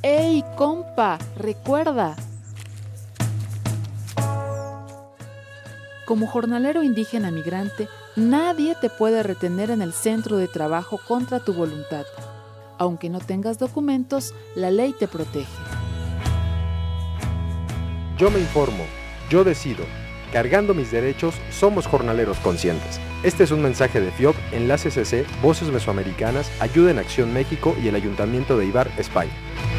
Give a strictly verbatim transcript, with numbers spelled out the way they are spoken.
¡Ey, compa! ¡Recuerda! Como jornalero indígena migrante, nadie te puede retener en el centro de trabajo contra tu voluntad. Aunque no tengas documentos, la ley te protege. Yo me informo, yo decido. Cargando mis derechos, somos jornaleros conscientes. Este es un mensaje de F I O B, Enlace C C, Voces Mesoamericanas, Ayuda en Acción México y el Ayuntamiento de Ibar, España.